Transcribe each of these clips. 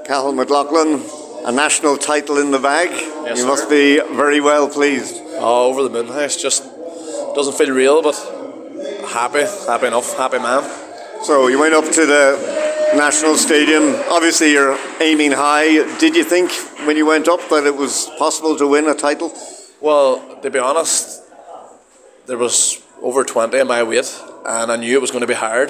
Cathal McLaughlin, a national title in the bag. Yes, you sir. must be very well pleased. Oh, over the moon. It's just doesn't feel real, but happy enough, happy man. So you went up to the National Stadium. Obviously you're aiming high. Did you think when you went up that it was possible to win a title? Well, to be honest, there was over 20 in my weight, and I knew it was going to be hard.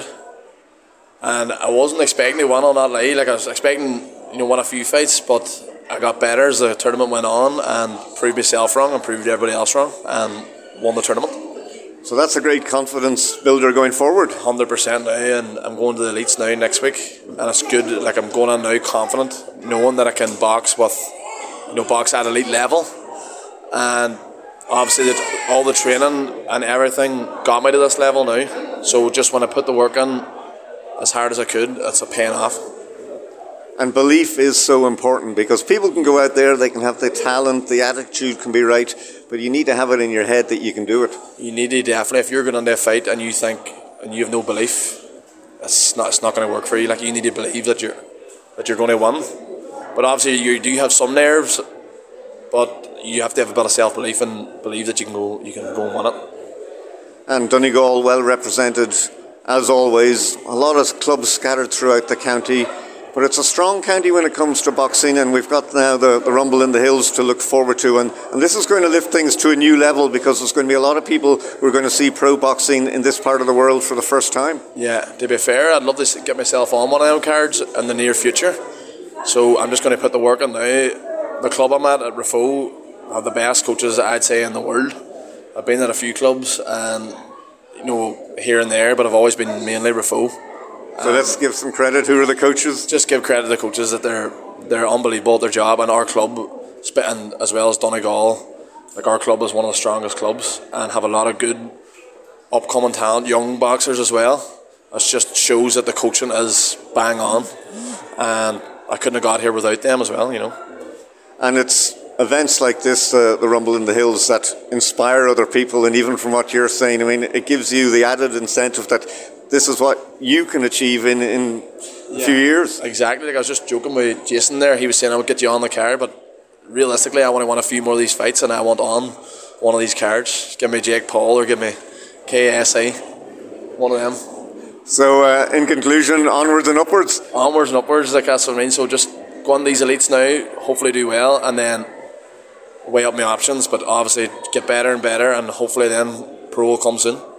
And I wasn't expecting to win on that day. Like, I was expecting, win a few fights, but I got better as the tournament went on and proved myself wrong and proved everybody else wrong and won the tournament. So that's a great confidence builder going forward. 100% now, and I'm going to the elites now next week, and it's good. Like, I'm going on now confident, knowing that I can box with, box at elite level, and obviously that all the training and everything got me to this level now. So just when I put the work in as hard as I could, it's a paying off. And belief is so important, because people can go out there, they can have the talent, the attitude can be right, but you need to have it in your head that you can do it. You need to definitely, if you're going into a fight and you think and you have no belief, it's not going to work for you. Like, you need to believe that you're going to win. But obviously you do have some nerves, but you have to have a bit of self-belief and believe that you can go and win it. And Donegal well represented as always. A lot of clubs scattered throughout the county. But it's a strong county when it comes to boxing, and we've got now the Rumble in the Hills to look forward to. And this is going to lift things to a new level, because there's going to be a lot of people who are going to see pro boxing in this part of the world for the first time. Yeah, to be fair, I'd love to get myself on one of them cards in the near future. So I'm just going to put the work in now. The club I'm at Rafo, have the best coaches, I'd say, in the world. I've been at a few clubs and here and there, but I've always been mainly Rafo. So let's give some credit. Who are the coaches? Just give credit to the coaches that they're unbelievable at their job, and our club, and as well as Donegal, like, our club is one of the strongest clubs and have a lot of good upcoming talent, young boxers as well. It just shows that the coaching is bang on, and I couldn't have got here without them as well, And it's events like this, the Rumble in the Hills, that inspire other people, and even from what you're saying, I mean, it gives you the added incentive that this is what you can achieve in a few years. Exactly. Like, I was just joking with Jason there. He was saying I would get you on the card, but realistically I want to win a few more of these fights, and I want on one of these cards. Give me Jake Paul or give me KSI, one of them. So in conclusion, onwards and upwards? Onwards and upwards, like, that's what I mean. So just go on these elites now, hopefully do well, and then weigh up my options, but obviously get better and better, and hopefully then pro will come soon.